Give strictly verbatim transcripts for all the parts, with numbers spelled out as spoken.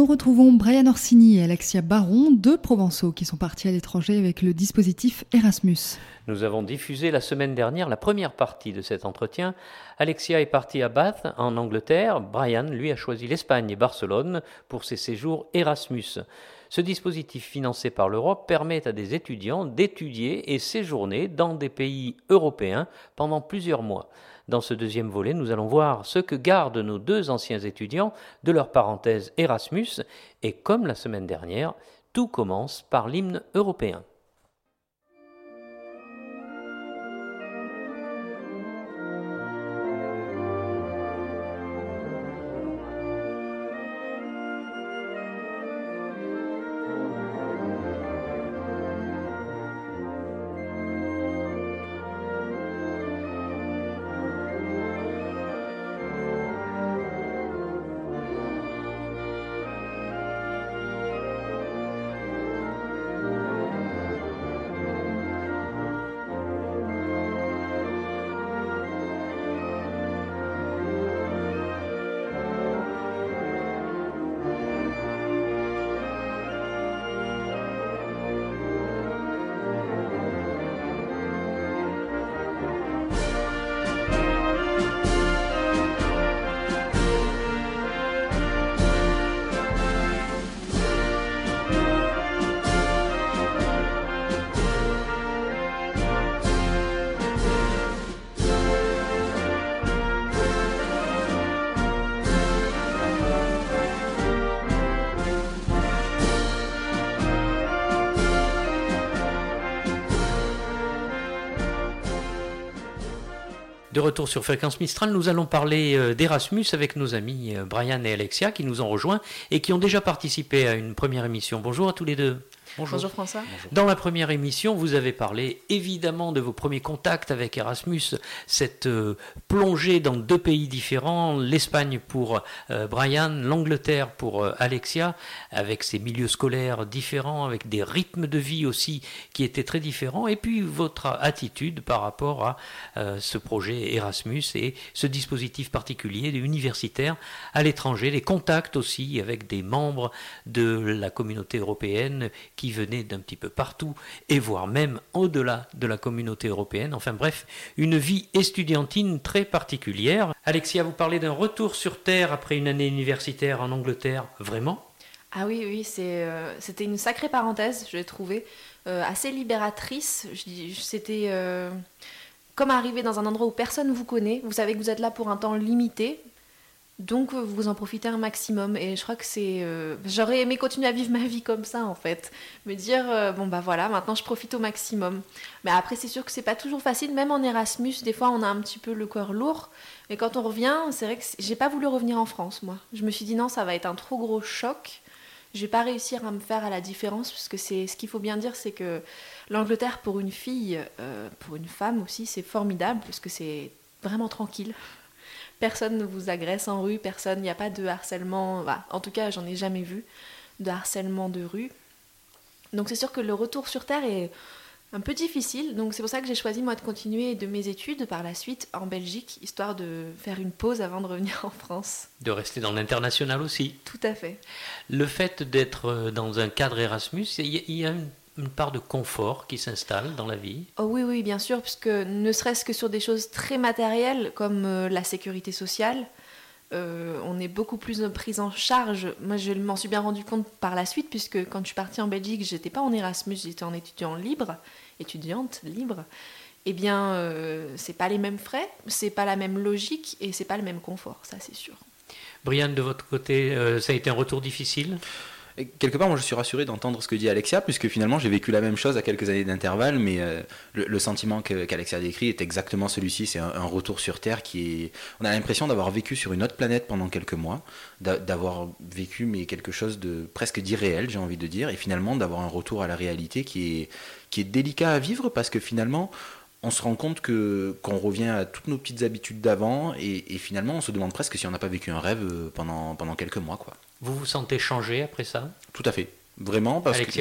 nous retrouvons Brian Orsini et Alexia Baron, deux Provençaux qui sont partis à l'étranger avec le dispositif Erasmus. Nous avons diffusé la semaine dernière la première partie de cet entretien. Alexia est partie à Bath, en Angleterre. Brian, lui, a choisi l'Espagne et Barcelone pour ses séjours Erasmus. Ce dispositif financé par l'Europe permet à des étudiants d'étudier et séjourner dans des pays européens pendant plusieurs mois. Dans ce deuxième volet, nous allons voir ce que gardent nos deux anciens étudiants de leur parenthèse Erasmus. Et comme la semaine dernière, tout commence par l'hymne européen. De retour sur Fréquence Mistral, nous allons parler d'Erasmus avec nos amis Brian et Alexia qui nous ont rejoints et qui ont déjà participé à une première émission. Bonjour à tous les deux. Bonjour. Bonjour François. Bonjour. Dans la première émission, vous avez parlé évidemment de vos premiers contacts avec Erasmus, cette euh, plongée dans deux pays différents, l'Espagne pour euh, Brian, l'Angleterre pour euh, Alexia, avec ses milieux scolaires différents, avec des rythmes de vie aussi qui étaient très différents, et puis votre attitude par rapport à euh, ce projet Erasmus et ce dispositif particulier universitaire à l'étranger, les contacts aussi avec des membres de la communauté européenne qui venaient d'un petit peu partout, et voire même au-delà de la communauté européenne. Enfin bref, une vie estudiantine très particulière. Alexia, vous parlez d'un retour sur Terre après une année universitaire en Angleterre. Vraiment ? Ah oui, oui, c'est, euh, c'était une sacrée parenthèse, je l'ai trouvée, euh, assez libératrice. Je, c'était euh, comme arriver dans un endroit où personne ne vous connaît. Vous savez que vous êtes là pour un temps limité. Donc vous en profitez un maximum et je crois que c'est... Euh, j'aurais aimé continuer à vivre ma vie comme ça en fait. Me dire, euh, bon bah voilà, maintenant je profite au maximum. Mais après c'est sûr que c'est pas toujours facile, même en Erasmus, des fois on a un petit peu le cœur lourd. Mais quand on revient, c'est vrai que j'ai pas voulu revenir en France moi. Je me suis dit non, ça va être un trop gros choc. Je vais pas réussir à me faire à la différence parce que c'est, ce qu'il faut bien dire c'est que l'Angleterre pour une fille, euh, pour une femme aussi, c'est formidable parce que c'est vraiment tranquille. Personne ne vous agresse en rue, personne, il n'y a pas de harcèlement, bah, en tout cas j'en ai jamais vu, de harcèlement de rue. Donc c'est sûr que le retour sur Terre est un peu difficile, donc c'est pour ça que j'ai choisi moi de continuer de mes études par la suite en Belgique, histoire de faire une pause avant de revenir en France. De rester dans l'international aussi. Tout à fait. Le fait d'être dans un cadre Erasmus, il y a une une part de confort qui s'installe dans la vie. Oh oui, oui, bien sûr, puisque ne serait-ce que sur des choses très matérielles comme euh, la sécurité sociale, euh, on est beaucoup plus pris en charge. Moi, je m'en suis bien rendu compte par la suite, puisque quand je suis partie en Belgique, j'étais pas en Erasmus, j'étais en étudiant libre, étudiante libre. Eh bien, euh, c'est pas les mêmes frais, c'est pas la même logique et c'est pas le même confort, ça c'est sûr. Brian, de votre côté, euh, ça a été un retour difficile ? Et quelque part, moi je suis rassuré d'entendre ce que dit Alexia, puisque finalement j'ai vécu la même chose à quelques années d'intervalle, mais euh, le, le sentiment que, qu'Alexia décrit est exactement celui-ci, c'est un, un retour sur Terre qui est... On a l'impression d'avoir vécu sur une autre planète pendant quelques mois, d'a, d'avoir vécu mais quelque chose de presque d'irréel, j'ai envie de dire, et finalement d'avoir un retour à la réalité qui est, qui est délicat à vivre, parce que finalement... on se rend compte que, qu'on revient à toutes nos petites habitudes d'avant et, et finalement on se demande presque si on n'a pas vécu un rêve pendant, pendant quelques mois, quoi. Vous vous sentez changé après ça ? Tout à fait, vraiment. Parce Alexia que... aussi ?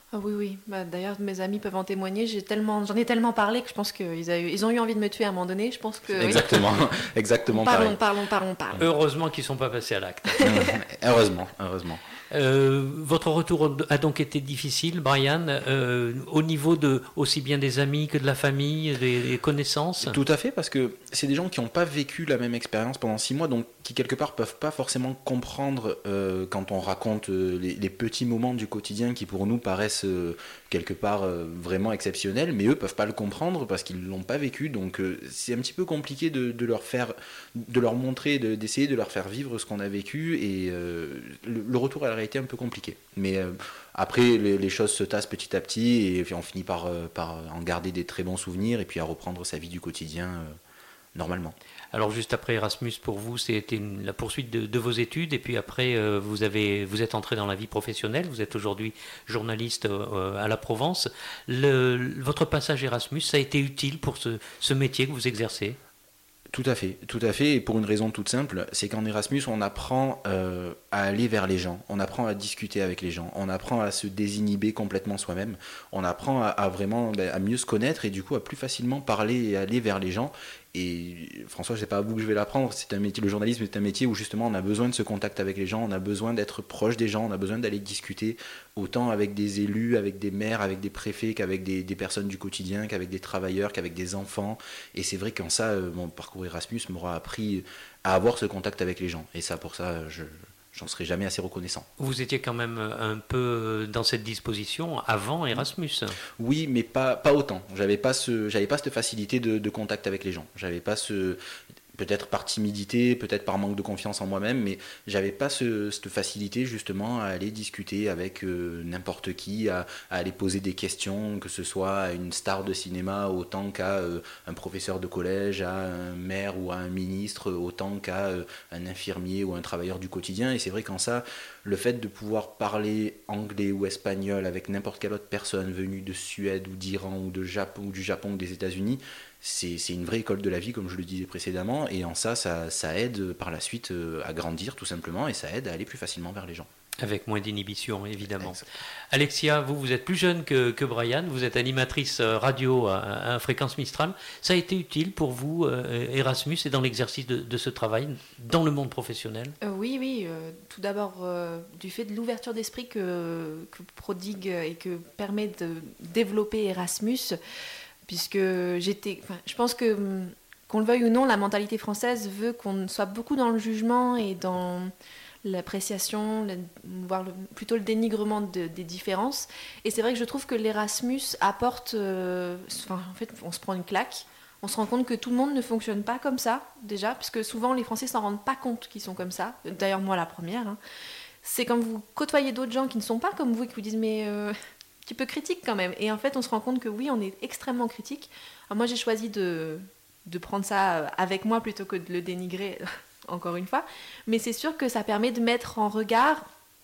Ah oui, oui. Bah, d'ailleurs, mes amis peuvent en témoigner. J'ai tellement, j'en ai tellement parlé que je pense qu'ils a eu, ils ont eu envie de me tuer à un moment donné. Je pense que Exactement, oui. exactement parlons, pareil. parlons, parlons, parlons. Heureusement qu'ils ne sont pas passés à l'acte. heureusement, heureusement. Euh, votre retour a donc été difficile, Brian, euh, au niveau de aussi bien des amis que de la famille, des, des connaissances. Tout à fait, parce que c'est des gens qui n'ont pas vécu la même expérience pendant six mois, donc qui quelque part peuvent pas forcément comprendre euh, quand on raconte euh, les, les petits moments du quotidien qui pour nous paraissent euh, quelque part euh, vraiment exceptionnels, mais eux peuvent pas le comprendre parce qu'ils l'ont pas vécu, donc euh, c'est un petit peu compliqué de, de leur faire, de leur montrer, de, d'essayer de leur faire vivre ce qu'on a vécu, et euh, le, le retour à la réalité est un peu compliqué. Mais euh, après, les, les choses se tassent petit à petit, et puis on finit par, euh, par en garder des très bons souvenirs, et puis à reprendre sa vie du quotidien euh, normalement. Alors juste après Erasmus, pour vous, c'était une, la poursuite de, de vos études, et puis après, euh, vous, avez, vous êtes entré dans la vie professionnelle, vous êtes aujourd'hui journaliste euh, à la Provence. Le, votre passage Erasmus, ça a été utile pour ce, ce métier que vous exercez ? Tout à fait, tout à fait, et pour une raison toute simple, c'est qu'en Erasmus, on apprend euh, à aller vers les gens, on apprend à discuter avec les gens, on apprend à se désinhiber complètement soi-même, on apprend à, à vraiment ben, à mieux se connaître, et du coup à plus facilement parler et aller vers les gens. Et François, je sais pas à vous que je vais l'apprendre, c'est un métier, le journalisme est un métier où justement on a besoin de ce contact avec les gens, on a besoin d'être proche des gens, on a besoin d'aller discuter autant avec des élus, avec des maires, avec des préfets, qu'avec des, des personnes du quotidien, qu'avec des travailleurs, qu'avec des enfants. Et c'est vrai qu'en ça, mon parcours Erasmus m'aura appris à avoir ce contact avec les gens. Et ça, pour ça, je... j'en serai jamais assez reconnaissant. Vous étiez quand même un peu dans cette disposition avant Erasmus. Oui, mais pas, pas autant. J'avais pas ce, j'avais pas cette facilité de, de contact avec les gens. J'avais pas ce, peut-être par timidité, peut-être par manque de confiance en moi-même, mais j'avais pas ce, cette facilité justement à aller discuter avec euh, n'importe qui, à, à aller poser des questions, que ce soit à une star de cinéma autant qu'à euh, un professeur de collège, à un maire ou à un ministre, autant qu'à euh, un infirmier ou un travailleur du quotidien. Et c'est vrai qu'en ça, le fait de pouvoir parler anglais ou espagnol avec n'importe quelle autre personne venue de Suède ou d'Iran ou de Japon ou du Japon ou des États-Unis, c'est, c'est une vraie école de la vie, comme je le disais précédemment, et en ça, ça, ça aide par la suite à grandir tout simplement, et ça aide à aller plus facilement vers les gens. Avec moins d'inhibition, évidemment. Exactement. Alexia, vous, vous êtes plus jeune que, que Brian, vous êtes animatrice radio à, à Fréquence Mistral. Ça a été utile pour vous, euh, Erasmus, et dans l'exercice de, de ce travail, dans le monde professionnel ? euh, Oui, oui. Euh, tout d'abord, euh, du fait de l'ouverture d'esprit que, que prodigue et que permet de développer Erasmus, puisque j'étais... Enfin, je pense que, qu'on le veuille ou non, la mentalité française veut qu'on soit beaucoup dans le jugement et dans l'appréciation, le, voire le, plutôt le dénigrement de, des différences. Et c'est vrai que je trouve que l'Erasmus apporte... Euh, enfin, en fait, on se prend une claque. On se rend compte que tout le monde ne fonctionne pas comme ça, déjà, parce que souvent, les Français ne s'en rendent pas compte qu'ils sont comme ça. D'ailleurs, moi, la première. Hein. C'est quand vous côtoyez d'autres gens qui ne sont pas comme vous et qui vous disent « mais... Euh, un petit peu critique quand même ». Et en fait, on se rend compte que oui, on est extrêmement critique. Alors moi, j'ai choisi de, de prendre ça avec moi plutôt que de le dénigrer, encore une fois. Mais c'est sûr que ça permet de mettre en regard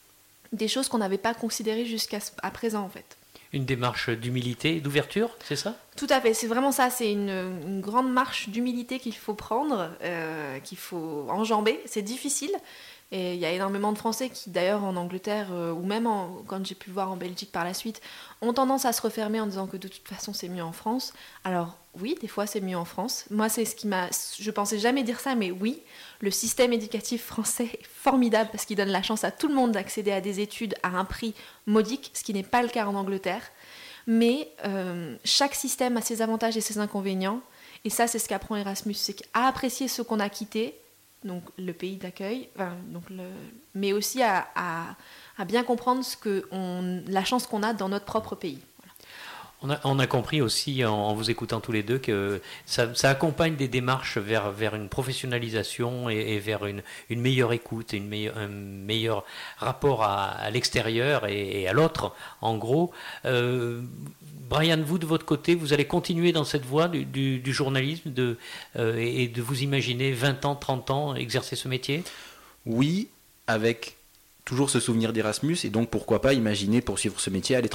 des choses qu'on n'avait pas considérées jusqu'à à présent, en fait. Une démarche d'humilité, d'ouverture, c'est ça ? Tout à fait, c'est vraiment ça. C'est une, une grande marche d'humilité qu'il faut prendre, euh, qu'il faut enjamber. C'est difficile. Et il y a énormément de Français qui, d'ailleurs, en Angleterre, euh, ou même en, quand j'ai pu le voir en Belgique par la suite, ont tendance à se refermer en disant que de toute façon, c'est mieux en France. Alors, oui, des fois, c'est mieux en France. Moi, c'est ce qui m'a... Je pensais jamais dire ça, mais oui, le système éducatif français est formidable parce qu'il donne la chance à tout le monde d'accéder à des études à un prix modique, ce qui n'est pas le cas en Angleterre. Mais euh, chaque système a ses avantages et ses inconvénients. Et ça, c'est ce qu'apprend Erasmus, c'est qu'à apprécier ce qu'on a quitté, donc le pays d'accueil, enfin, donc le, mais aussi à, à, à bien comprendre ce que on, la chance qu'on a dans notre propre pays. On a, on a compris aussi en, en vous écoutant tous les deux que ça, ça accompagne des démarches vers, vers une professionnalisation et, et vers une, une meilleure écoute et une meilleure, un meilleur rapport à, à l'extérieur et, et à l'autre, en gros. Euh, Brian, vous de votre côté, vous allez continuer dans cette voie du, du, du journalisme de, euh, et de vous imaginer vingt ans, trente ans exercer ce métier ? Oui, avec toujours ce souvenir d'Erasmus, et donc pourquoi pas imaginer poursuivre ce métier à l'étranger.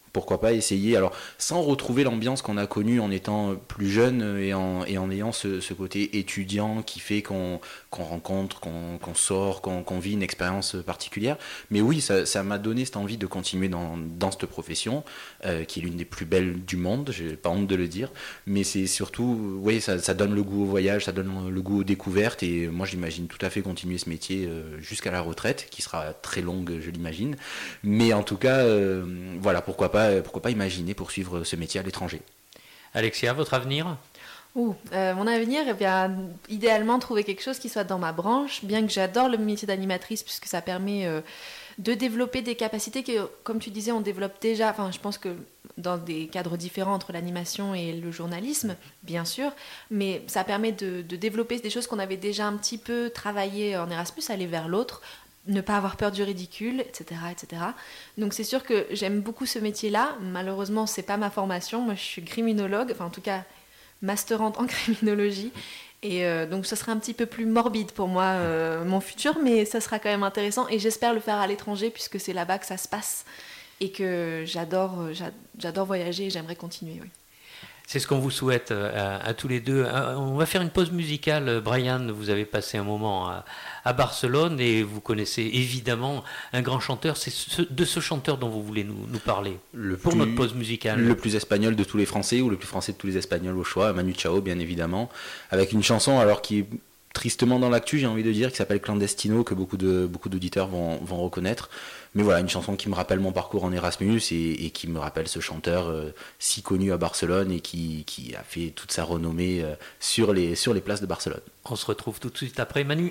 pourquoi pas essayer, alors sans retrouver l'ambiance qu'on a connue en étant plus jeune et en, et en ayant ce, ce côté étudiant qui fait qu'on, qu'on rencontre, qu'on, qu'on sort, qu'on, qu'on vit une expérience particulière. Mais oui, ça, ça m'a donné cette envie de continuer dans, dans cette profession, euh, qui est l'une des plus belles du monde, j'ai pas honte de le dire, mais c'est surtout, oui, ça, ça donne le goût au voyage, ça donne le goût aux découvertes, et moi j'imagine tout à fait continuer ce métier euh, jusqu'à la retraite, qui sera très longue, je l'imagine. Mais en tout cas, euh, voilà, pourquoi pas pourquoi pas imaginer poursuivre ce métier à l'étranger. Alexia, votre avenir ? Ouh, euh, mon avenir, eh bien, idéalement trouver quelque chose qui soit dans ma branche, bien que j'adore le métier d'animatrice puisque ça permet euh, de développer des capacités que, comme tu disais, on développe déjà, enfin je pense que dans des cadres différents entre l'animation et le journalisme, bien sûr, mais ça permet de, de développer des choses qu'on avait déjà un petit peu travaillé en Erasmus, aller vers l'autre, ne pas avoir peur du ridicule, et cetera, et cetera. Donc c'est sûr que j'aime beaucoup ce métier-là. Malheureusement, c'est pas ma formation. Moi, je suis criminologue, enfin en tout cas masterante en criminologie. Et euh, donc ça sera un petit peu plus morbide pour moi, euh, mon futur, mais ça sera quand même intéressant. Et j'espère le faire à l'étranger puisque c'est là-bas que ça se passe et que j'adore, j'adore voyager et j'aimerais continuer. Oui. C'est ce qu'on vous souhaite à, à tous les deux. On va faire une pause musicale. Brian, vous avez passé un moment à, à Barcelone et vous connaissez évidemment un grand chanteur. C'est ce, de ce chanteur dont vous voulez nous, nous parler le pour plus, notre pause musicale. Le plus espagnol de tous les Français, ou le plus français de tous les Espagnols au choix, Manu Chao bien évidemment, avec une chanson alors qui est tristement dans l'actu, j'ai envie de dire, qui s'appelle Clandestino, que beaucoup, de, beaucoup d'auditeurs vont, vont reconnaître. Mais voilà, une chanson qui me rappelle mon parcours en Erasmus et, et qui me rappelle ce chanteur euh, si connu à Barcelone et qui, qui a fait toute sa renommée euh, sur, les, sur les places de Barcelone. On se retrouve tout de suite après. Manu.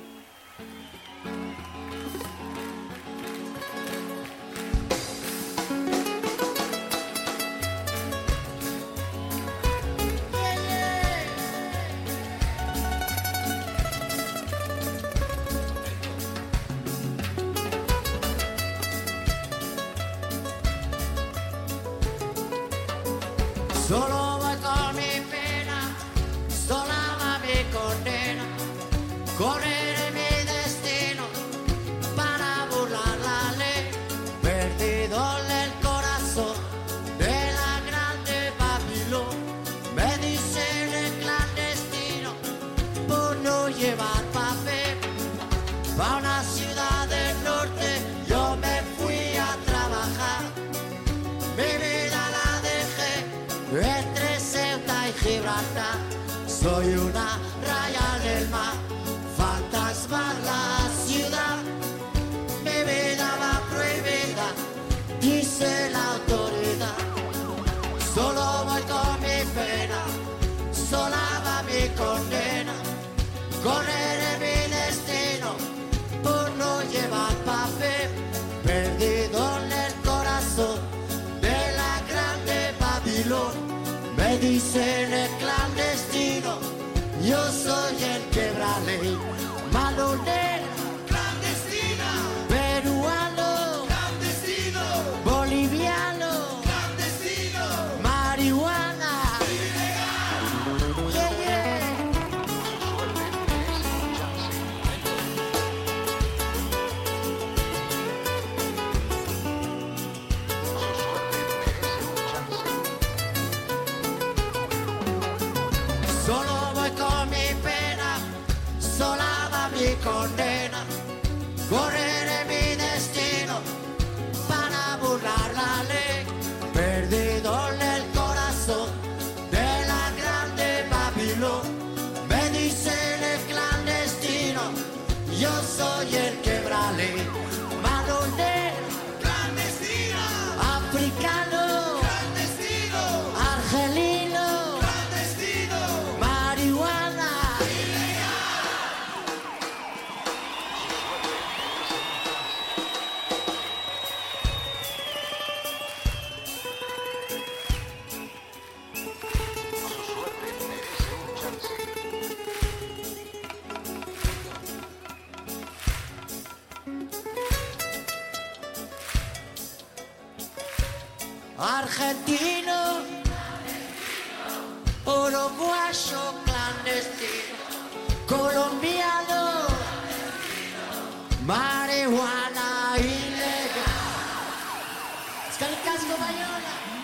Solo voy con mi pena, sola va mi condena, correré mi destino para burlar la ley, perdido en el corazón de la grande Babilón, me dicen el clandestino por no llevar papel, pa' una ciudad del norte yo me fui a trabajar, mi vida la dejé entre Ceuta y Gibraltar, soy una raya del mar, fantasma la ciudad, mi vida va prohibida, dice la autoridad, solo voy con mi pena, sola va mi condena, correré mi destino por no llevar papel, perdido en el corazón de la grande Babilón. Me dicen el clandestino, yo soy el quebraley, malonero, clandestina, peruano, clandestino, boliviano, clandestino, marihuana, ilegal, yeah, yeah. Solo voy con mi pena, sola va mi condena, correré mi destino para burlar la ley, perdido en el corazón de la grande Babilón, me dicen el clandestino, yo soy el quebraley, malonero, clandestino, africano, clandestino, argelino, marihuana, argentino, uruguayo clandestino, colombiano, marihuana ilegal. Es que el casco Bayona.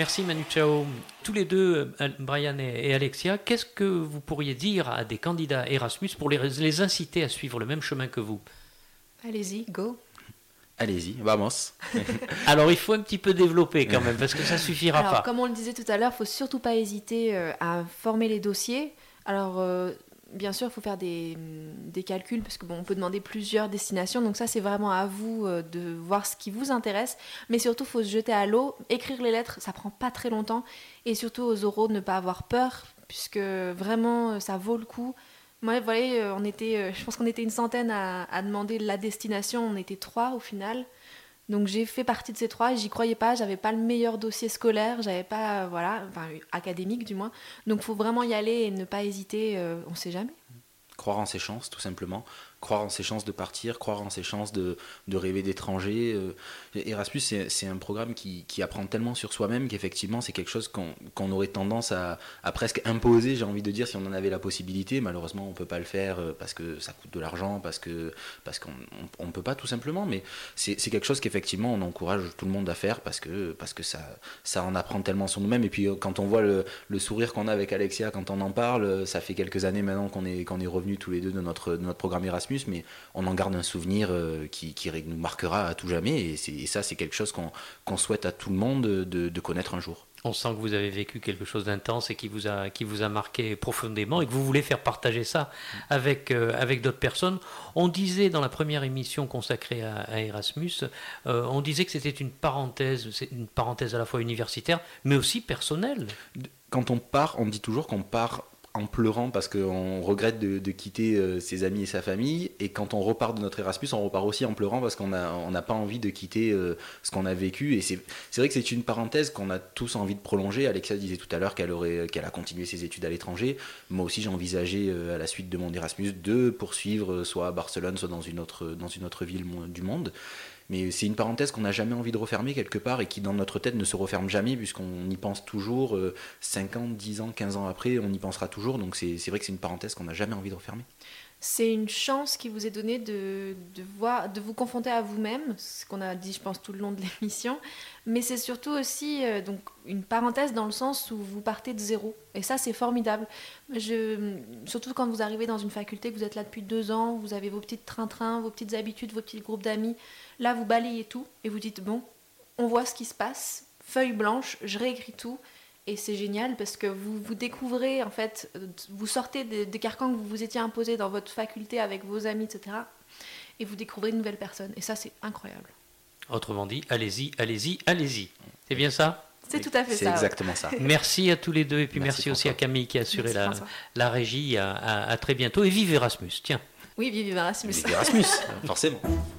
Merci Manu Chao. Tous les deux, Brian et Alexia, qu'est-ce que vous pourriez dire à des candidats Erasmus pour les, les inciter à suivre le même chemin que vous? Allez-y, go. Allez-y, vamos. Alors il faut un petit peu développer quand même, parce que ça suffira Alors, pas. comme on le disait tout à l'heure, il ne faut surtout pas hésiter euh, à former les dossiers. Alors, euh, bien sûr, il faut faire des, des calculs, parce qu'on bon, peut demander plusieurs destinations. Donc ça, c'est vraiment à vous euh, de voir ce qui vous intéresse. Mais surtout, il faut se jeter à l'eau. Écrire les lettres, ça prend pas très longtemps. Et surtout, aux oraux, de ne pas avoir peur, puisque vraiment, ça vaut le coup. Moi, vous voyez, on était, je pense qu'on était une centaine à, à demander la destination. On était trois au final. Donc j'ai fait partie de ces trois et j'y croyais pas. J'avais pas le meilleur dossier scolaire, j'avais pas, voilà, enfin académique du moins. Donc faut vraiment y aller et ne pas hésiter. Euh, on sait jamais. Croire en ses chances, tout simplement. Croire en ses chances de partir, croire en ses chances de, de rêver d'étranger. Euh, Erasmus, c'est, c'est un programme qui, qui apprend tellement sur soi-même qu'effectivement, c'est quelque chose qu'on, qu'on aurait tendance à, à presque imposer, j'ai envie de dire, si on en avait la possibilité. Malheureusement, on ne peut pas le faire parce que ça coûte de l'argent, parce, que, parce qu'on ne peut pas tout simplement. Mais c'est, c'est quelque chose qu'effectivement, on encourage tout le monde à faire parce que, parce que ça, ça en apprend tellement sur nous-mêmes. Et puis, quand on voit le, le sourire qu'on a avec Alexia quand on en parle, ça fait quelques années maintenant qu'on est, qu'on est revenus tous les deux de notre, de notre programme Erasmus, mais on en garde un souvenir euh, qui, qui nous marquera à tout jamais, et, c'est, et ça c'est quelque chose qu'on, qu'on souhaite à tout le monde de, de connaître un jour. On sent que vous avez vécu quelque chose d'intense et qui vous a, qui vous a marqué profondément et que vous voulez faire partager ça avec, euh, avec d'autres personnes. On disait dans la première émission consacrée à, à Erasmus, euh, on disait que c'était une parenthèse, c'est une parenthèse à la fois universitaire mais aussi personnelle. Quand on part, on dit toujours qu'on part en pleurant parce qu'on regrette de, de quitter euh, ses amis et sa famille, et quand on repart de notre Erasmus, on repart aussi en pleurant parce qu'on n'a on n'a pas envie de quitter euh, ce qu'on a vécu, et c'est, c'est vrai que c'est une parenthèse qu'on a tous envie de prolonger. Alexia disait tout à l'heure qu'elle, aurait, qu'elle a continué ses études à l'étranger. Moi aussi j'ai envisagé euh, à la suite de mon Erasmus de poursuivre euh, soit à Barcelone, soit dans une autre, dans une autre ville du monde. Mais c'est une parenthèse qu'on n'a jamais envie de refermer quelque part et qui dans notre tête ne se referme jamais, puisqu'on y pense toujours, euh, cinq ans, dix ans, quinze ans après, on y pensera toujours. Donc c'est, c'est vrai que c'est une parenthèse qu'on n'a jamais envie de refermer. C'est une chance qui vous est donnée de, de, voir, de vous confronter à vous-même, ce qu'on a dit je pense tout le long de l'émission, mais c'est surtout aussi euh, donc, une parenthèse dans le sens où vous partez de zéro, et ça c'est formidable. Je, surtout quand vous arrivez dans une faculté, que vous êtes là depuis deux ans, vous avez vos petites train-train, vos petites habitudes, vos petits groupes d'amis, là vous balayez tout et vous dites bon, on voit ce qui se passe, feuille blanche, je réécris tout. Et c'est génial parce que vous, vous découvrez, en fait, vous sortez des, des carcans que vous vous étiez imposés dans votre faculté avec vos amis, et cetera. Et vous découvrez de nouvelles personnes. Et ça, c'est incroyable. Autrement dit, allez-y, allez-y, allez-y. C'est bien ça ? C'est tout à fait c'est ça. C'est exactement ça. Merci à tous les deux. Et puis merci, merci François. aussi à Camille qui a assuré la, François. la régie. À, à, à très bientôt. Et vive Erasmus. Tiens. Oui, vive Erasmus. Vive Erasmus, forcément.